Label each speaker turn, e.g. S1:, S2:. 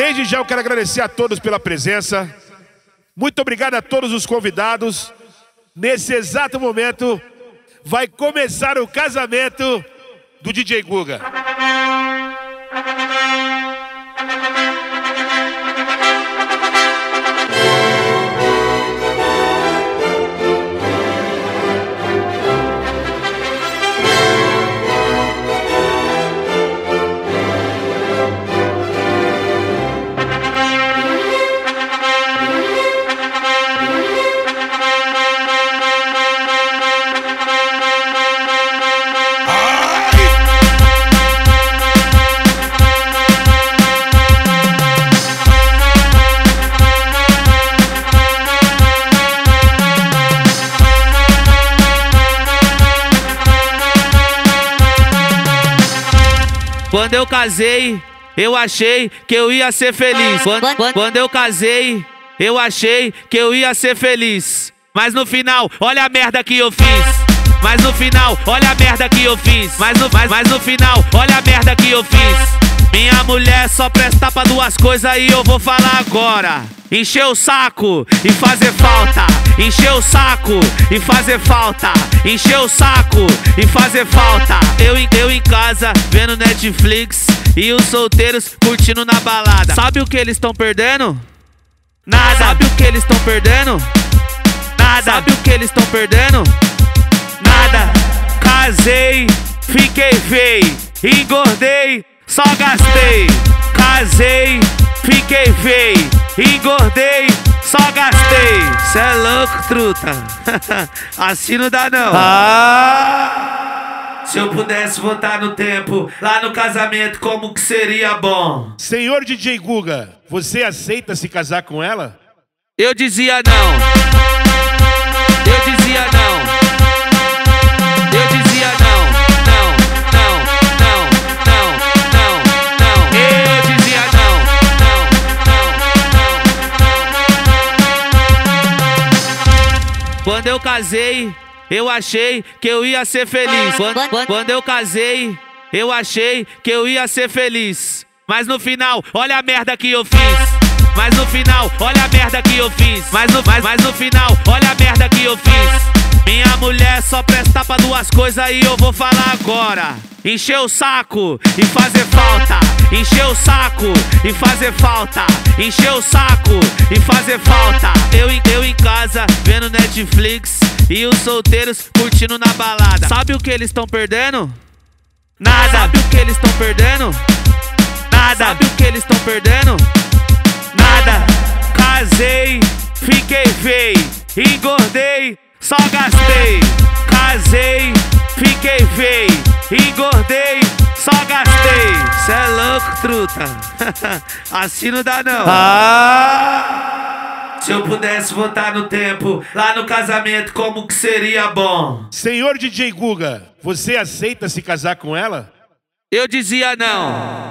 S1: Desde já eu quero agradecer a todos pela presença. Muito obrigado a todos os convidados. Nesse exato momento, vai começar o casamento do DJ Guga.
S2: Quando eu casei, eu achei que eu ia ser feliz. Quando eu casei, eu achei que eu ia ser feliz. Mas no final, olha a merda que eu fiz. Mas no final, olha a merda que eu fiz. Mas no final, olha a merda que eu fiz. Minha mulher só presta pra duas coisas e eu vou falar agora. Encher o saco e fazer falta. Encher o saco e fazer falta. Encher o saco e fazer falta. Eu em casa vendo Netflix e os solteiros curtindo na balada. Sabe o que eles estão perdendo? Nada. Sabe o que eles estão perdendo? Nada. Sabe o que eles estão perdendo? Nada. Casei, fiquei feio, engordei, só gastei. Casei, fiquei feio, engordei, só gastei. Cê é louco, truta. Assim não dá não. Se eu pudesse voltar no tempo, lá no casamento, como que seria bom?
S1: Senhor DJ Guga, você aceita se casar com ela?
S2: Eu dizia não. Eu dizia não. Eu dizia não. Não, não, não, não, não, não. Eu dizia não. Não. Quando eu casei, eu achei que eu ia ser feliz. Quando eu casei, eu achei que eu ia ser feliz. Mas no final, olha a merda que eu fiz. Mas no final, olha a merda que eu fiz. Mas no final, olha a merda que eu fiz. Minha mulher só presta pra duas coisas e eu vou falar agora. Encher o saco e fazer falta. Encher o saco e fazer falta. Encher o saco e fazer falta. Eu em casa vendo Netflix e os solteiros curtindo na balada. Sabe o que eles estão perdendo? Nada. Sabe o que eles estão perdendo? Nada. Sabe o que eles estão perdendo? Nada. Casei, fiquei feio, engordei, só gastei. Casei, fiquei feio, engordei, só gastei. Cê é louco, truta. Assim não dá não. Se eu pudesse voltar no tempo, lá no casamento, como que seria bom?
S1: Senhor DJ Guga, você aceita se casar com ela?
S2: Eu dizia não.